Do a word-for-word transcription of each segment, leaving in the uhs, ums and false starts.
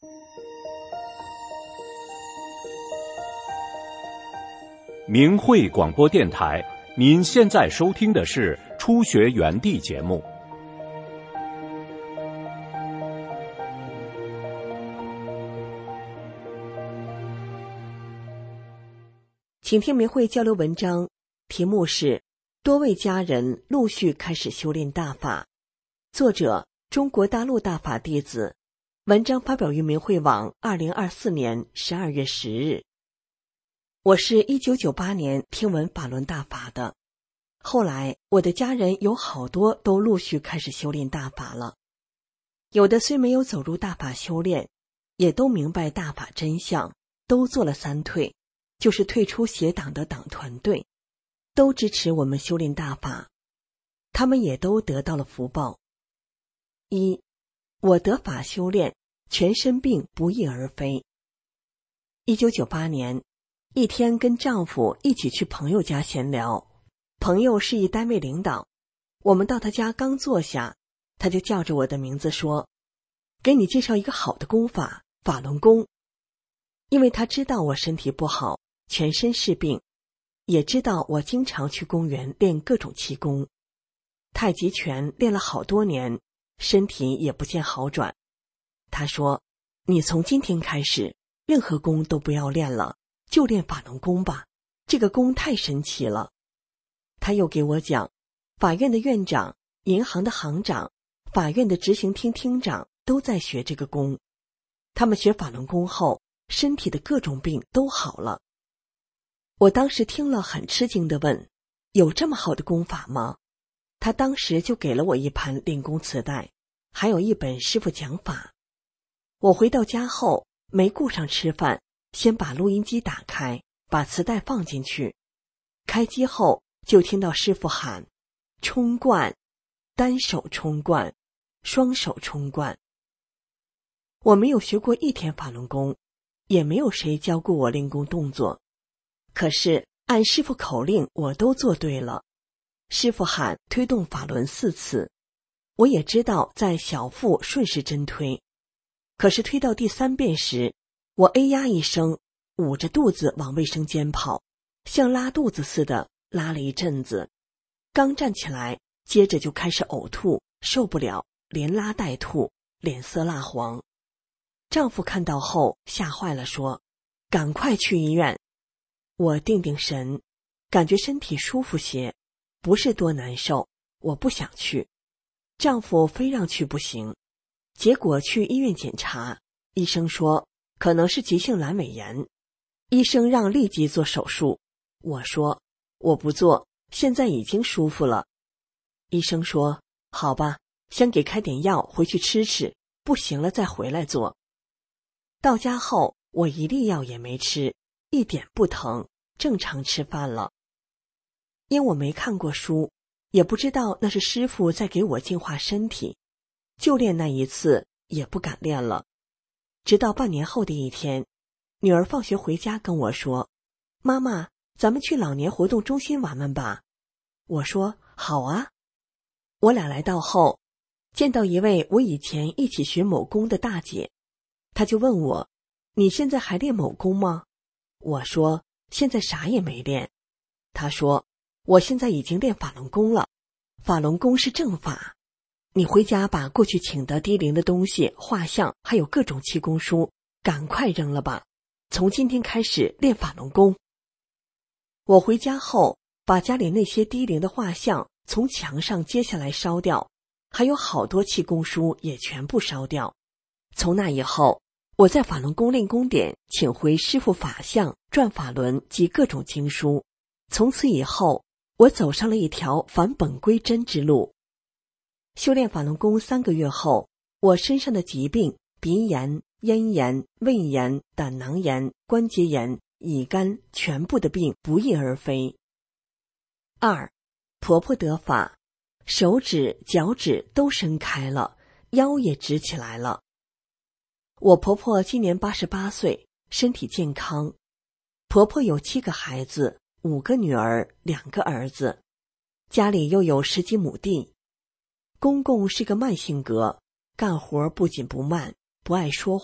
明慧广播电台，您现在收听的是初学园地节目。 请听明慧交流文章，题目是多位家人陆续开始修炼大法，作者中国大陆大法弟子，文章发表于明慧网二零二四年十二月十日。我是一九九八年听闻法轮大法的，后来我的家人有好多都陆续开始修炼大法了，有的虽没有走入大法修炼，也都明白大法真相，都做了三退，就是退出邪党的党团队，都支持我们修炼大法，他们也都得到了福报。一，我得法修炼，全身病不翼而飞。一九九八年一天跟丈夫一起去朋友家闲聊，朋友是一单位领导，我们到他家刚坐下，他就叫着我的名字说，给你介绍一个好的功法，法轮功。因为他知道我身体不好，全身是病，也知道我经常去公园练各种气功，太极拳练了好多年，身体也不见好转。他说，你从今天开始任何功都不要练了，就练法轮功吧，这个功太神奇了。他又给我讲，法院的院长、银行的行长、法院的执行厅厅长都在学这个功，他们学法轮功后，身体的各种病都好了。我当时听了很吃惊地问，有这么好的功法吗？他当时就给了我一盘练功磁带，还有一本师傅讲法。我回到家后没顾上吃饭，先把录音机打开，把磁带放进去，开机后就听到师傅喊冲冠，单手冲冠，双手冲冠。我没有学过一天法轮功，也没有谁教过我练功动作，可是按师傅口令我都做对了。师傅喊推动法轮四次，我也知道在小腹顺时针推，可是推到第三遍时，我哎呀一声，捂着肚子往卫生间跑，像拉肚子似的拉了一阵子，刚站起来，接着就开始呕吐，受不了，连拉带吐，脸色蜡黄。丈夫看到后吓坏了，说赶快去医院。我定定神，感觉身体舒服些，不是多难受，我不想去。丈夫非让去不行，结果去医院检查，医生说可能是急性阑尾炎，医生让立即做手术。我说我不做，现在已经舒服了。医生说好吧，先给开点药回去吃吃，不行了再回来做。到家后我一粒药也没吃，一点不疼，正常吃饭了。因我没看过书，也不知道那是师傅在给我净化身体，就练那一次也不敢练了。直到半年后的一天，女儿放学回家跟我说，妈妈，咱们去老年活动中心玩玩吧。我说好啊。我俩来到后，见到一位我以前一起学某功的大姐，她就问我，你现在还练某功吗？我说现在啥也没练。她说我现在已经练法轮功了，法轮功是正法，你回家把过去请的低龄的东西、画像还有各种气功书赶快扔了吧，从今天开始练法轮功。我回家后把家里那些低龄的画像从墙上揭下来烧掉，还有好多气功书也全部烧掉。从那以后，我在法轮功练功点请回师父法相、转法轮及各种经书，从此以后我走上了一条返本归真之路。修炼法轮功三个月后，我身上的疾病，鼻炎、咽炎、胃炎、胆囊炎、关节炎、乙肝，全部的病不翼而飞。二，婆婆得法，手指、脚趾都伸开了，腰也直起来了。我婆婆今年八十八岁，身体健康。婆婆有七个孩子，五个女儿，两个儿子，家里又有十几亩地。公公是个慢性格，干活不紧不慢，不爱说话，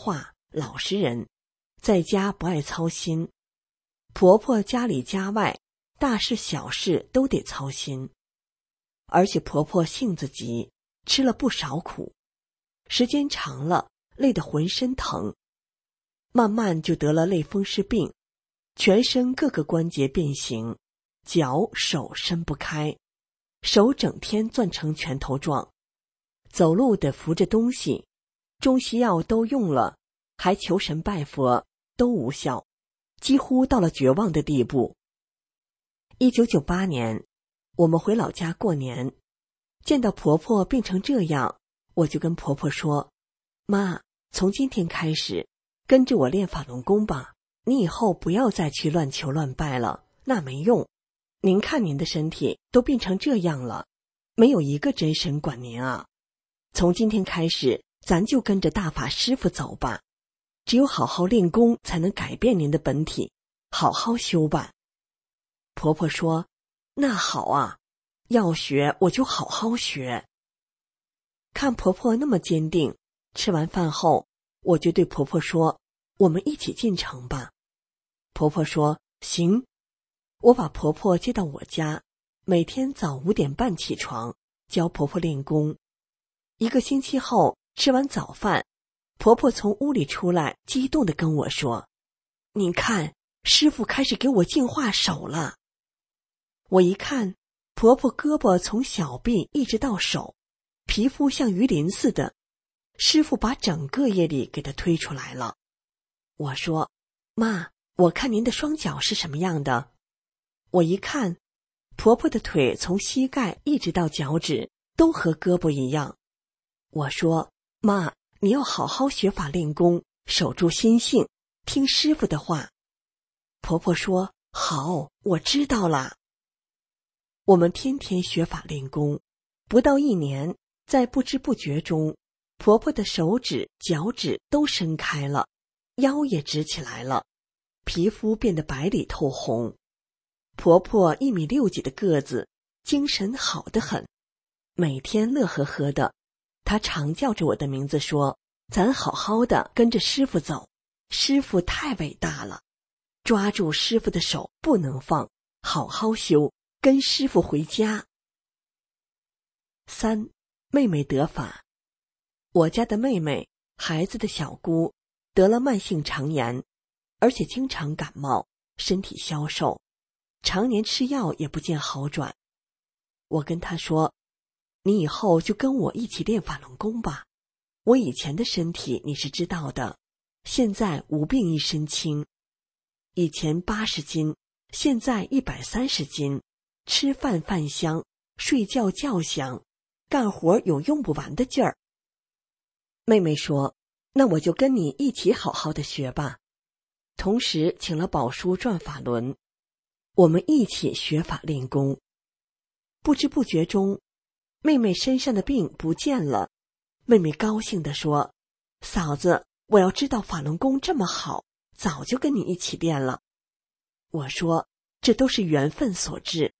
老实人，在家不爱操心。婆婆家里家外，大事小事都得操心。而且婆婆性子急，吃了不少苦，时间长了，累得浑身疼，慢慢就得了类风湿病，全身各个关节变形，脚手伸不开，手整天攥成拳头状，走路得扶着东西，中西药都用了，还求神拜佛，都无效，几乎到了绝望的地步。一九九八年，我们回老家过年，见到婆婆病成这样，我就跟婆婆说：妈，从今天开始，跟着我练法轮功吧，你以后不要再去乱求乱拜了，那没用。您看您的身体都病成这样了，没有一个真神管您啊。从今天开始，咱就跟着大法师傅走吧，只有好好练功才能改变您的本体，好好修吧。婆婆说：那好啊，要学我就好好学。看婆婆那么坚定，吃完饭后，我就对婆婆说：我们一起进城吧。婆婆说：行。我把婆婆接到我家，每天早五点半起床，教婆婆练功。一个星期后，吃完早饭，婆婆从屋里出来，激动地跟我说：你看，师傅开始给我净化手了。我一看，婆婆胳膊从小臂一直到手，皮肤像鱼鳞似的，师傅把整个业力给她推出来了。我说：妈，我看您的双脚是什么样的？我一看，婆婆的腿从膝盖一直到脚趾都和胳膊一样。我说：妈，你要好好学法练功，守住心性，听师傅的话。婆婆说：好，我知道了。我们天天学法练功，不到一年，在不知不觉中，婆婆的手指、脚趾都伸开了，腰也直起来了，皮肤变得白里透红。婆婆一米六几的个子，精神好得很，每天乐呵呵的。她常叫着我的名字说：咱好好的跟着师傅走，师傅太伟大了，抓住师傅的手不能放，好好修，跟师傅回家。三，妹妹得法。我家的妹妹，孩子的小姑，得了慢性肠炎，而且经常感冒，身体消瘦，常年吃药也不见好转。我跟她说：你以后就跟我一起练法轮功吧，我以前的身体你是知道的，现在无病一身轻，以前八十斤，现在一百三十斤，吃饭饭香，睡觉觉香，干活有用不完的劲儿。妹妹说：那我就跟你一起好好的学吧，同时请了宝叔转法轮，我们一起学法练功。不知不觉中，妹妹身上的病不见了。妹妹高兴地说：嫂子，我要知道法轮功这么好，早就跟你一起练了。我说：这都是缘分所致。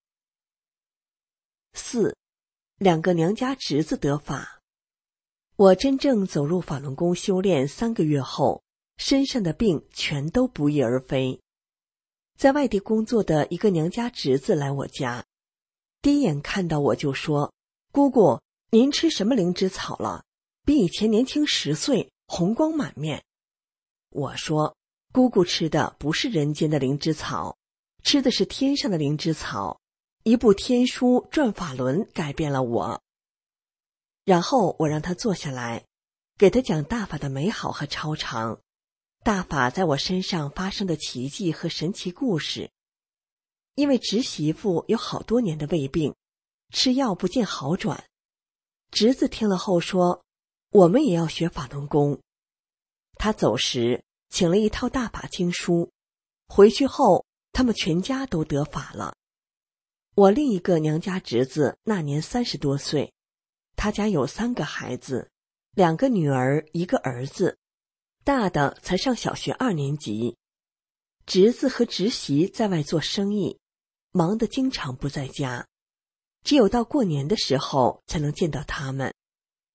四，两个娘家侄子得法。我真正走入法轮功修炼三个月后，身上的病全都不翼而飞。在外地工作的一个娘家侄子来我家，第一眼看到我就说：姑姑，您吃什么灵芝草了？比以前年轻十岁，红光满面。我说：姑姑吃的不是人间的灵芝草，吃的是天上的灵芝草。一部天书转法轮改变了我。然后我让他坐下来，给他讲大法的美好和超常，大法在我身上发生的奇迹和神奇故事。因为侄媳妇有好多年的胃病，吃药不见好转。侄子听了后说：我们也要学法轮功。他走时请了一套大法经书，回去后他们全家都得法了。我另一个娘家侄子那年三十多岁，他家有三个孩子，两个女儿一个儿子，大的才上小学二年级。侄子和侄媳在外做生意，忙得经常不在家，只有到过年的时候才能见到他们。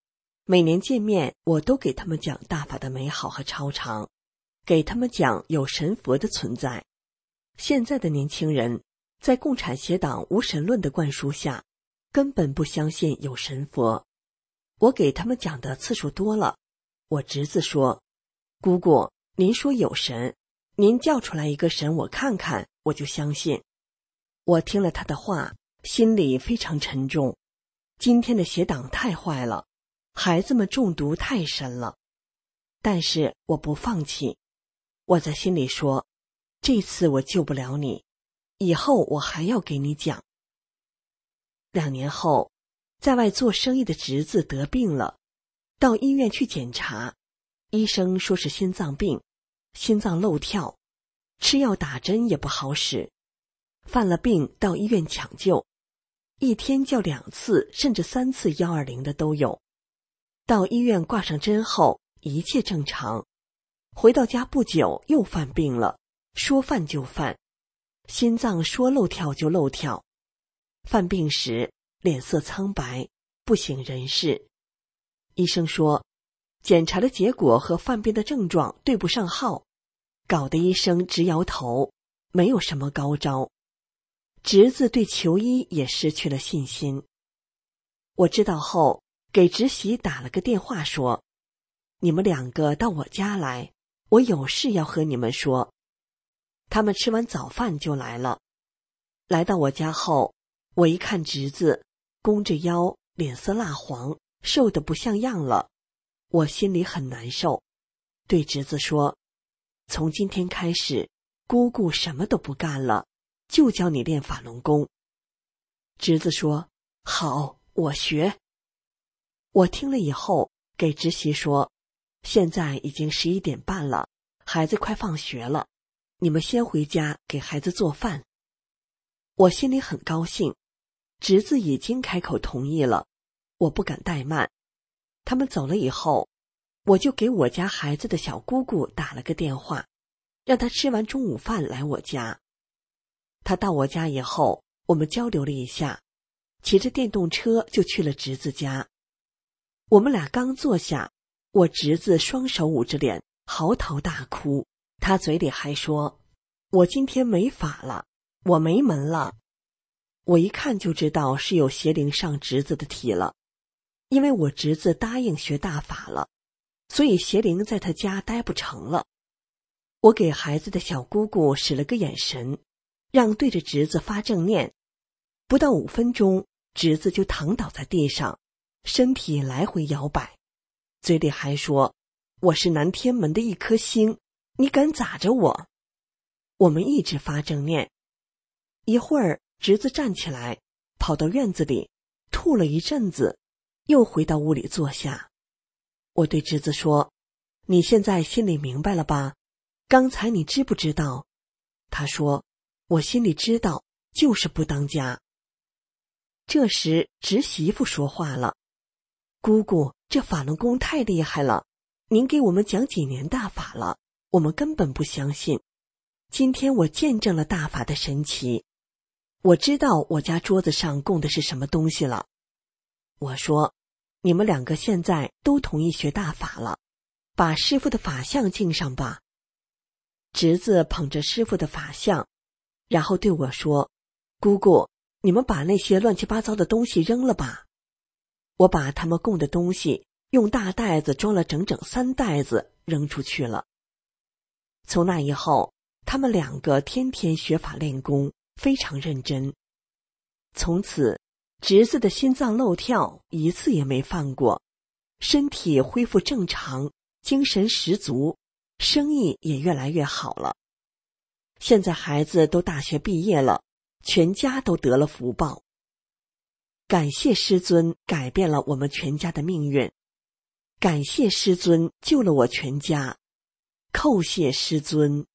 每年见面，我都给他们讲大法的美好和超常，给他们讲有神佛的存在。现在的年轻人在共产邪党无神论的灌输下，根本不相信有神佛。我给他们讲的次数多了，我侄子说：“姑姑，您说有神，您叫出来一个神我看看，我就相信。”我听了他的话，心里非常沉重。今天的邪党太坏了，孩子们中毒太深了。但是我不放弃，我在心里说，这次我救不了你，以后我还要给你讲。两年后，在外做生意的侄子得病了，到医院去检查，医生说是心脏病，心脏漏跳，吃药打针也不好使，犯了病到医院抢救，一天叫两次甚至三次一二零的都有。到医院挂上针后，一切正常，回到家不久又犯病了，说犯就犯，心脏说漏跳就漏跳，犯病时脸色苍白，不省人事。医生说，检查的结果和犯病的症状对不上号，搞得医生直摇头，没有什么高招。侄子对求医也失去了信心。我知道后，给侄媳打了个电话说，你们两个到我家来，我有事要和你们说。他们吃完早饭就来了。来到我家后，我一看侄子弓着腰，脸色蜡黄，瘦得不像样了，我心里很难受，对侄子说，从今天开始，姑姑什么都不干了，就教你练法轮功。侄子说，好，我学。我听了以后，给侄媳说，现在已经十一点半了，孩子快放学了，你们先回家给孩子做饭。我心里很高兴，侄子已经开口同意了，我不敢怠慢。他们走了以后，我就给我家孩子的小姑姑打了个电话，让她吃完中午饭来我家。她到我家以后，我们交流了一下，骑着电动车就去了侄子家。我们俩刚坐下，我侄子双手捂着脸，嚎啕大哭，他嘴里还说，我今天没法了，我没门了。我一看就知道是有邪灵上侄子的体了，因为我侄子答应学大法了，所以邪灵在他家待不成了。我给孩子的小姑姑使了个眼神，让对着侄子发正念，不到五分钟，侄子就躺倒在地上，身体来回摇摆，嘴里还说，我是南天门的一颗星，你敢咋着我？我们一直发正念。一会儿侄子站起来，跑到院子里吐了一阵子，又回到屋里坐下。我对侄子说，你现在心里明白了吧？刚才你知不知道？他说，我心里知道，就是不当家。这时侄媳妇说话了，姑姑，这法轮功太厉害了，您给我们讲几年大法了，我们根本不相信。今天我见证了大法的神奇，我知道我家桌子上供的是什么东西了。我说，你们两个现在都同意学大法了，把师父的法相敬上吧。侄子捧着师父的法相，然后对我说，姑姑，你们把那些乱七八糟的东西扔了吧。我把他们供的东西用大袋子装了整整三袋子扔出去了。从那以后，他们两个天天学法练功，非常认真。从此，侄子的心脏漏跳一次也没犯过，身体恢复正常，精神十足，生意也越来越好了。现在孩子都大学毕业了，全家都得了福报。感谢师尊改变了我们全家的命运，感谢师尊救了我全家，叩谢师尊。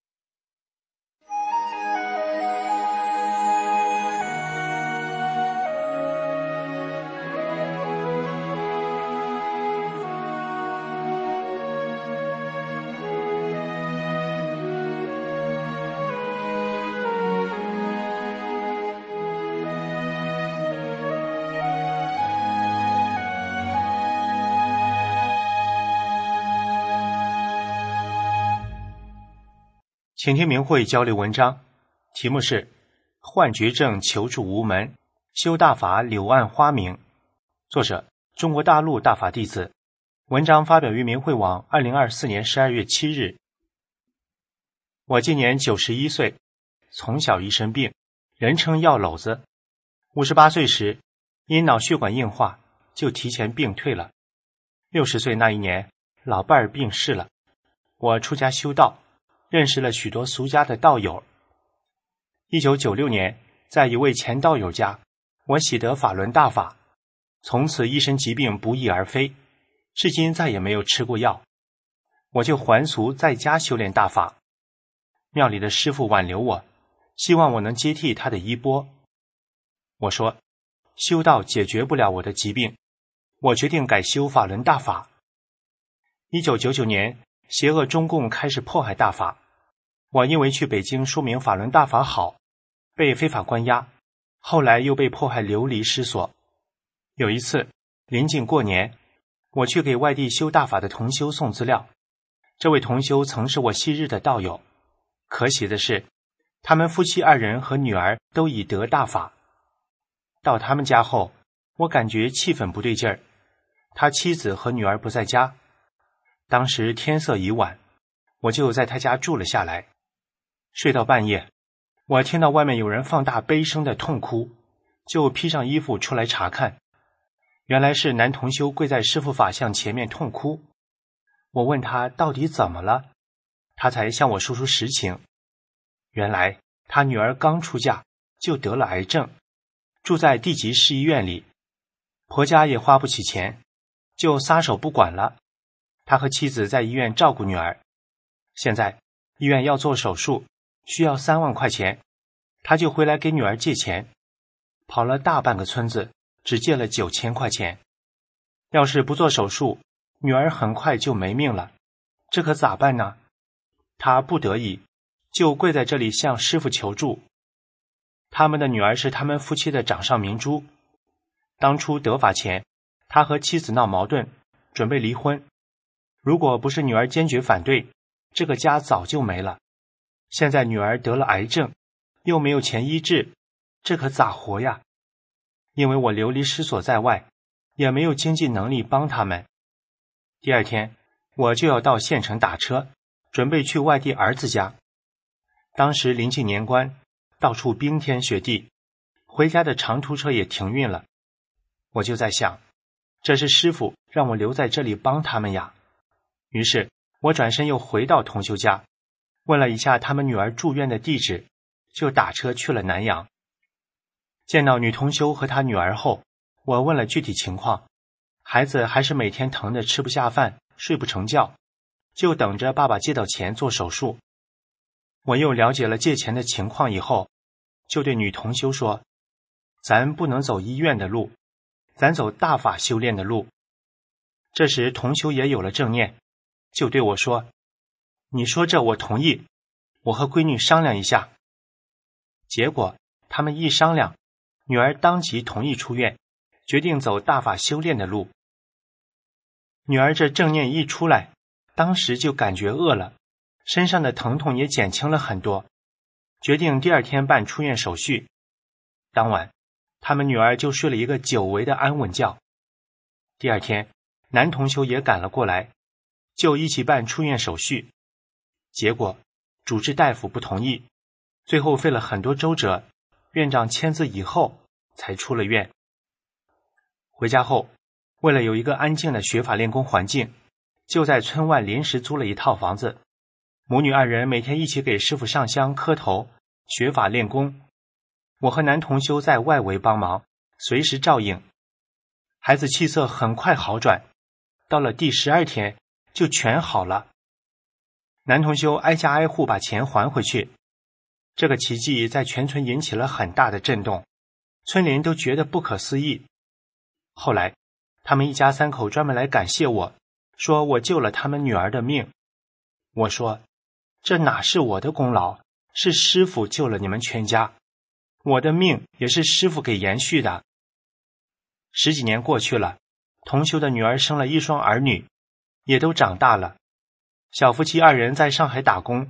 请听明慧交流文章，题目是幻觉症求助无门，修大法柳暗花明，作者中国大陆大法弟子。文章发表于明慧网二零二四年十二月七日。我今年九十一岁，从小一身病，人称药篓子。五十八岁时，因脑血管硬化，就提前病退了。六十岁那一年，老伴儿病逝了，我出家修道，认识了许多俗家的道友。一九九六年，在一位前道友家，我喜得法轮大法，从此一身疾病不翼而飞，至今再也没有吃过药。我就还俗在家修炼大法。庙里的师父挽留我，希望我能接替他的衣钵。我说，修道解决不了我的疾病，我决定改修法轮大法。一九九九年，邪恶中共开始迫害大法，我因为去北京说明法轮大法好，被非法关押，后来又被迫害流离失所。有一次临近过年，我去给外地修大法的同修送资料，这位同修曾是我昔日的道友，可喜的是，他们夫妻二人和女儿都已得大法。到他们家后，我感觉气氛不对劲儿，他妻子和女儿不在家。当时天色已晚，我就在他家住了下来。睡到半夜，我听到外面有人放大悲声的痛哭，就披上衣服出来查看。原来是男同修跪在师父法像前面痛哭。我问他到底怎么了，他才向我说出实情。原来他女儿刚出嫁就得了癌症，住在地级市医院里，婆家也花不起钱，就撒手不管了。他和妻子在医院照顾女儿，现在医院要做手术，需要三万块钱，他就回来给女儿借钱，跑了大半个村子，只借了九千块钱。要是不做手术，女儿很快就没命了，这可咋办呢？他不得已，就跪在这里向师父求助。他们的女儿是他们夫妻的掌上明珠，当初得法前，他和妻子闹矛盾，准备离婚。如果不是女儿坚决反对，这个家早就没了。现在女儿得了癌症，又没有钱医治，这可咋活呀？因为我流离失所在外，也没有经济能力帮他们。第二天，我就要到县城打车，准备去外地儿子家。当时临近年关，到处冰天雪地，回家的长途车也停运了。我就在想，这是师父让我留在这里帮他们呀。于是我转身又回到同修家，问了一下他们女儿住院的地址，就打车去了南阳。见到女同修和她女儿后，我问了具体情况，孩子还是每天疼得吃不下饭，睡不成觉，就等着爸爸借到钱做手术。我又了解了借钱的情况以后，就对女同修说，咱不能走医院的路，咱走大法修炼的路。这时同修也有了正念，就对我说，你说这我同意，我和闺女商量一下。结果他们一商量，女儿当即同意出院，决定走大法修炼的路。女儿这正念一出来，当时就感觉饿了，身上的疼痛也减轻了很多，决定第二天办出院手续。当晚他们女儿就睡了一个久违的安稳觉。第二天男同修也赶了过来，就一起办出院手续。结果主治大夫不同意，最后费了很多周折，院长签字以后才出了院。回家后，为了有一个安静的学法练功环境，就在村外临时租了一套房子，母女二人每天一起给师父上香磕头，学法练功。我和男同修在外围帮忙，随时照应。孩子气色很快好转，到了第十二天就全好了。男同修挨家挨户把钱还回去，这个奇迹在全村引起了很大的震动，村邻都觉得不可思议。后来他们一家三口专门来感谢我，说我救了他们女儿的命。我说，这哪是我的功劳，是师父救了你们全家，我的命也是师父给延续的。十几年过去了，同修的女儿生了一双儿女，也都长大了。小夫妻二人在上海打工，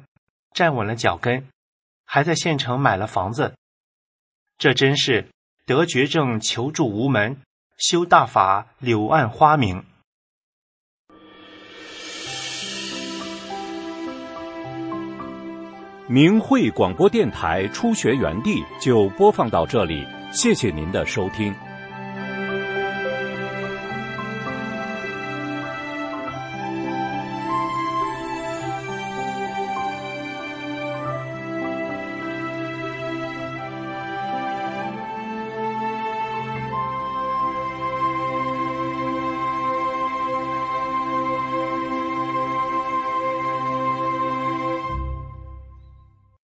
站稳了脚跟，还在县城买了房子。这真是得绝症求助无门，修大法柳暗花明。 明慧广播电台初学园地就播放到这里，谢谢您的收听。